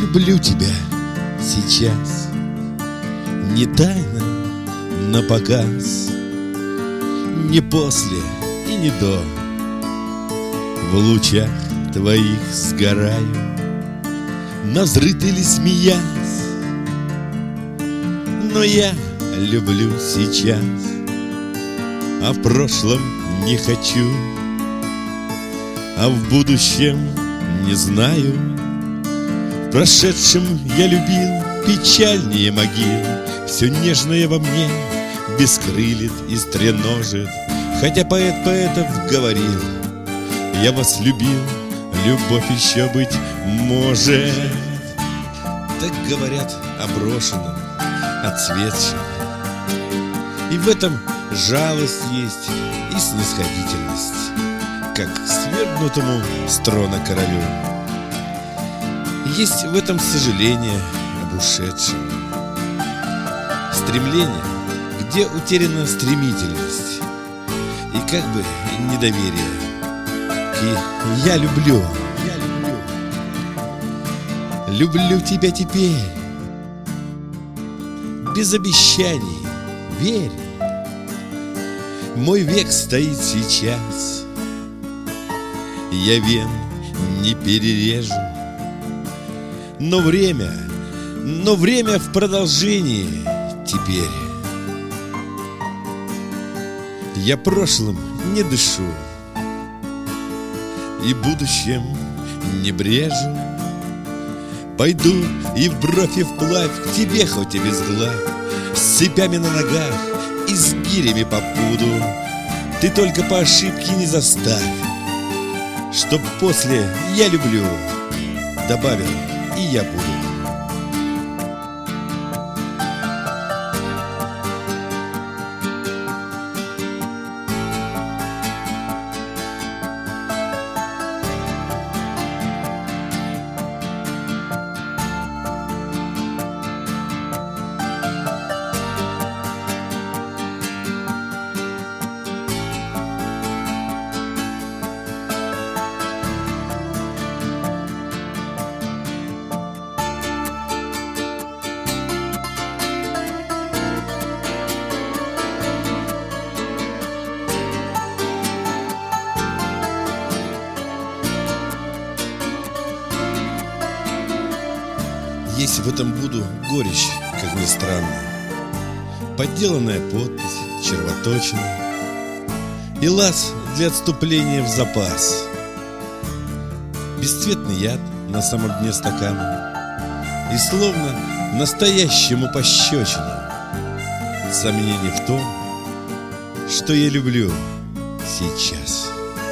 люблю тебя сейчас, не тайно, напоказ, не после и не до. В лучах твоих сгораю, навзрыд или смеясь, но я люблю сейчас, а в прошлом не хочу, а в будущем не знаю. В прошедшем я любил печальнее могил. Все нежное во мне бескрылит и стреножит. Хотя поэт поэтов говорил: я вас любил, любовь еще быть может. Так говорят о брошенном, отцветшем. И в этом жалость есть и снисходительность, как свергнутому с трона королю. Есть в этом сожаление об ушедшем, стремление, где утеряна стремительность, и как бы недоверие к «я люблю». Люблю тебя теперь, без обещаний, верь. Мой век стоит сейчас, я вен не перережу. Но время в продолжении теперь. Я прошлым не дышу и будущем не брежу. Пойду и в бровь, и вплавь к тебе, хоть и без глав, с цепями на ногах и с гирями по пуду. Ты только по ошибке не заставь, чтоб после «я люблю» добавил и «я буду». Есть в этом буду горечь, как ни странно, подделанная подпись, червоточина и лаз для отступления в запас, бесцветный яд на самом дне стакана и словно настоящему пощечину сомнений в том, что я люблю сейчас.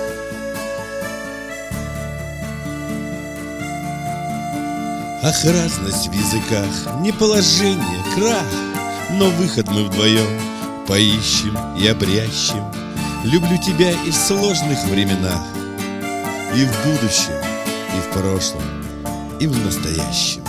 Ах, разность в языках, не положение, крах, но выход мы вдвоем поищем и обрящем. Люблю тебя и в сложных временах, и в будущем, и в прошлом, и в настоящем.